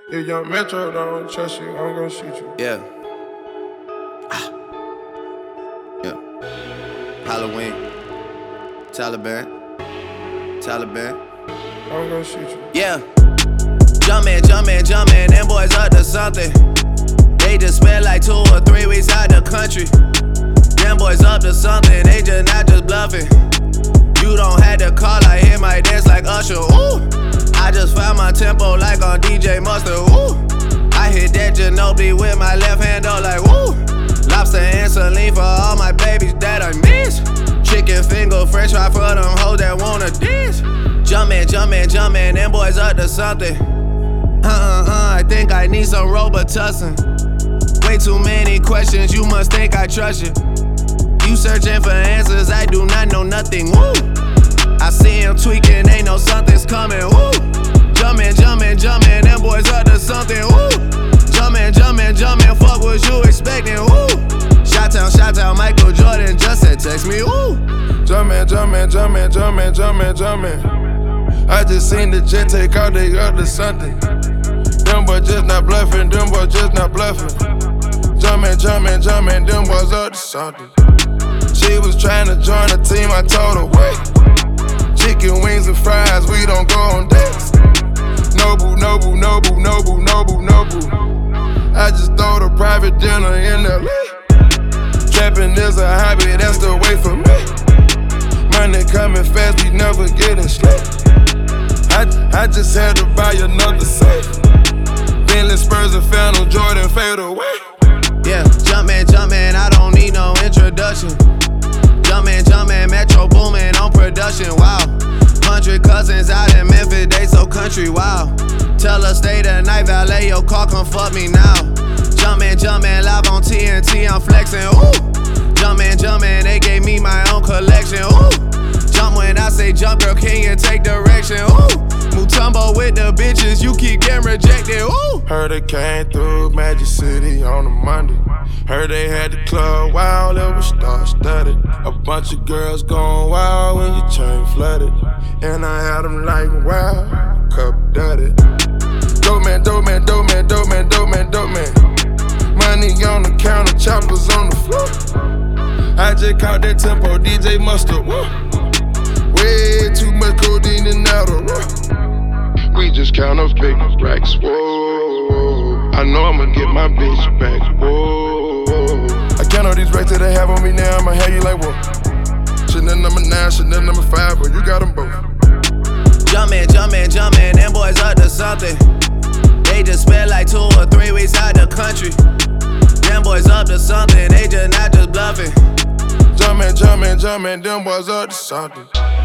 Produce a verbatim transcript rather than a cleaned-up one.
If young Metro don't trust you, I'm gonna shoot you. Yeah. Ah. Yeah. Halloween. Taliban. Taliban. I'm gonna shoot you. Yeah. Jumpin', jumpin', jumpin', them boys up to something. They just spent like two or three weeks out the country. Them boys up to something, they just not just bluffing. You don't have to call, I hear my dance like Usher, ooh. I just found my tempo like on D J Mustard, ooh. I hit that Ginobili with my left hand, though, like, woo. Lobster and saline for all my babies that I miss. Chicken finger, french fry for them hoes that wanna dance. Jumpin', jumpin', jumpin', them boys up to something. Uh-uh-uh, I think I need some Robitussin. Way too many questions, you must think I trust you. You searching for answers, I do not know nothing, woo. I see him tweaking, ain't no something's coming, woo. Jumpin', jumpin', jumpin', them boys up to something, woo. Jumpin', jumpin', jumpin', fuck what you expecting, woo. Shot-town, shot-town, Michael Jordan just said text me, woo. Jumpin', jumpin', jumpin', jumpin', jumpin', jumpin'. I just seen the jet take out, they up to something. Them boys just not bluffing, them boys just not bluffing. Jumpin', jumpin', jumpin', them boys up to something. She was trying to join the team, I told her, wait. Chicken wings and fries, we don't go on dates. Nobu, Nobu, Nobu, Nobu, Nobu, Nobu. I just throw the private dinner in L A. Trapping is a hobby, that's the way for me. Money coming fast, we never getting sleep. I, I just had to buy another safe. Bentley Spurs and Phantom Jordan fade away. Yeah, jumpin', jumpin', I don't need no introduction. Jumpin', jumpin', Metro boomin' on production, wow. Hundred cousins out in Memphis, they so country, wow. Tell her stay the night, valet your car, come fuck me now. Jumpin', jumpin', live on T N T, I'm flexin', ooh. Jumpin', jumpin', they gave me my own collection, ooh. Jump when I say jump, girl, can you take direction, ooh. Mutombo with the bitches, you keep getting rejected, ooh. Heard it came through Magic City on a Monday. Heard they had the club wild, it was star-studded. A bunch of girls going wild when your chain flooded. And I had them like, wow, cup dirty. Dope man, dope man, dope man, dope man, dope man, dope man. Money on the counter, choppers on the floor. I just caught that tempo, D J Mustard, woo. Way too much codeine and Adderall. We just count up big racks, whoa. I know I'ma get my bitch back, whoa. I count all these racks that they have on me now, I'ma have you like, whoa. Chanel number nine, Chanel number five, but you got them both. Jumpin', jumpin', jumpin', them boys up to something. They just spent like two or three weeks out the country. Them boys up to something, they just not just bluffing. Jumpin', jumpin', jumpin', them boys up to something.